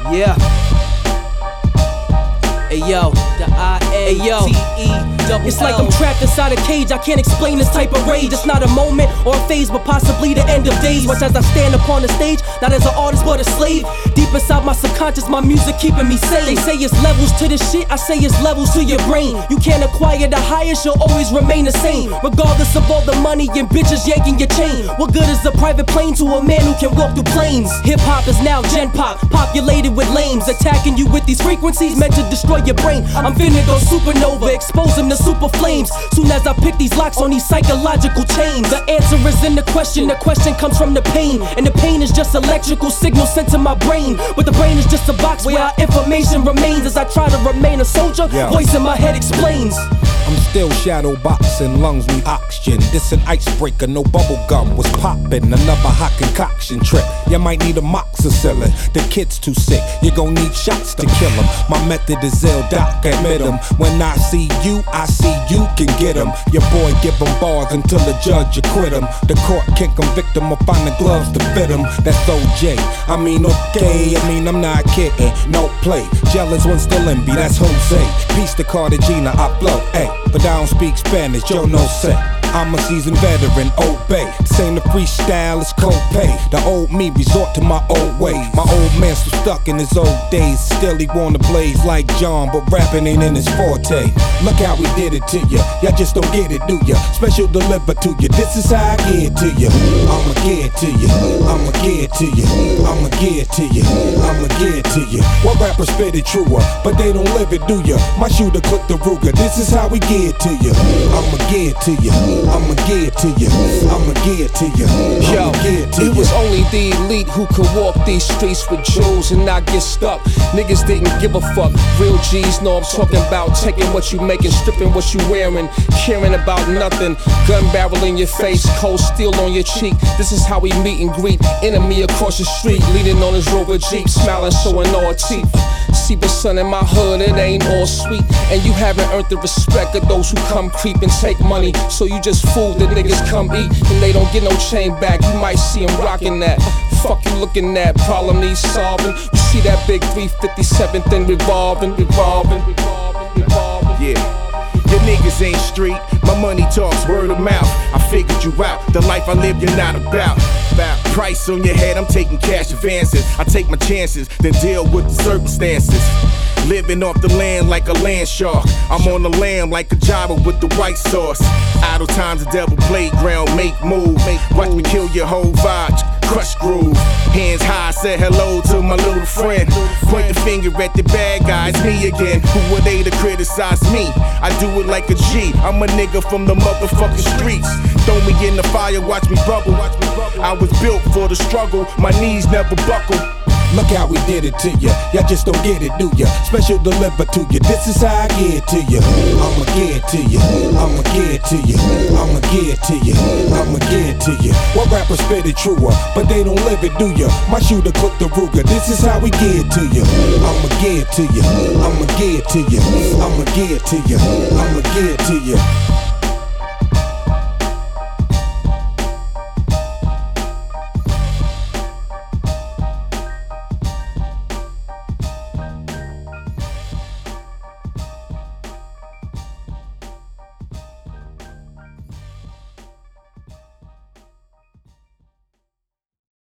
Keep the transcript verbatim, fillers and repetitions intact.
Yeah. Hey yo, the I A T E double It's like I'm trapped inside a cage, I can't explain this type of rage. It's not a moment or a phase, but possibly the end of days. Watch as I stand upon the stage, not as an artist but a slave. Deep inside my subconscious, my music keeping me sane. They say it's levels to this shit, I say it's levels to your brain. You can't acquire the highest, you'll always remain the same. Regardless of all the money and bitches yanking your chain. What good is a private plane to a man who can walk through planes? Hip-hop is now gen pop, populated with lames. Attacking you with these frequencies meant to destroy your brain. I'm finna go supernova, expose them to super flames. Soon as I pick these locks on these psychological chains. The answer is in the question, the question comes from the pain. And the pain is just electrical signals sent to my brain. But the brain is just a box where our information remains. As I try to remain a soldier, yeah. Voice in my head explains. I'm still shadow boxing, lungs need oxygen. This an icebreaker, no bubble gum was popping. Another hot concoction trip. You might need amoxicillin. The kid's too sick, you gon' need shots to kill him. My method is ill, doc, admit him. When I see you, I see you can get him. Your boy give him bars until the judge acquit him. The court can't convict him or find the gloves to fit him. That's O J. I mean, okay, I mean, I'm not kidding. No play. Jealous one still envy, that's Jose. Peace to Cartagena, I flow, ayy. But I don't speak Spanish, yo no sé. I'm a seasoned veteran, obey. This ain't a freestyle, it's co-pay. The old me resort to my old ways. My old man still stuck in his old days. Still he wanna blaze like John, but rapping ain't in his forte. Look how we did it to ya. Y'all just don't get it, do ya? Special deliver to ya. This is how I get to ya. I'ma get to ya. I'ma get to ya. I'ma get to ya. I'ma get to ya. What rappers spit it truer, but they don't live it, do ya? My shooter click the Ruger. This is how we get to ya. I'ma get to ya. I'ma get to you, I'ma get to you, I'ma get to you. It was only the elite who could walk these streets with jewels and not get stuck. Niggas didn't give a fuck. Real G's know I'm talking about taking what you making, stripping what you wearing, caring about nothing. Gun barrel in your face, cold steel on your cheek. This is how we meet and greet. Enemy across the street, leaning on his Rover Jeep, smiling, showing all teeth. See, but son, in my hood, it ain't all sweet. And you haven't earned the respect of those who come creep and take money. So you just fool the niggas come eat, and they don't get no chain back. You might see them rocking that. Fuck you looking at, problem needs solving. You see that big three fifty-seven thing revolving, revolving, revolving, revolving. Yeah. Your niggas ain't street, my money talks word of mouth. I figured you out, the life I live you're not about. About price on your head, I'm taking cash advances. I take my chances, then deal with the circumstances. Living off the land like a land shark. I'm on the lamb like a Java with the white sauce. Idle times the devil playground, make move. Watch me kill your whole vibe, crush groove. Hands high, say hello to my little friend. Point the finger at the bad guys, me again. Who were they to criticize me? I do it like a G, I'm a nigga from the motherfucking streets. Throw me in the fire, watch me bubble. I was built for the struggle, my knees never buckle. Look how we did it to ya. Y'all just don't get it, do ya? Special deliver to ya. This is how I get to ya. I'ma get to ya. I'ma get to ya. I'ma get to ya. I'ma get to ya. What rappers spit it truer, but they don't live it, do ya? My shooter click the Ruger. This is how we get to ya. I'ma get to ya. I'ma get to ya. I'ma get to ya. I'ma get to ya.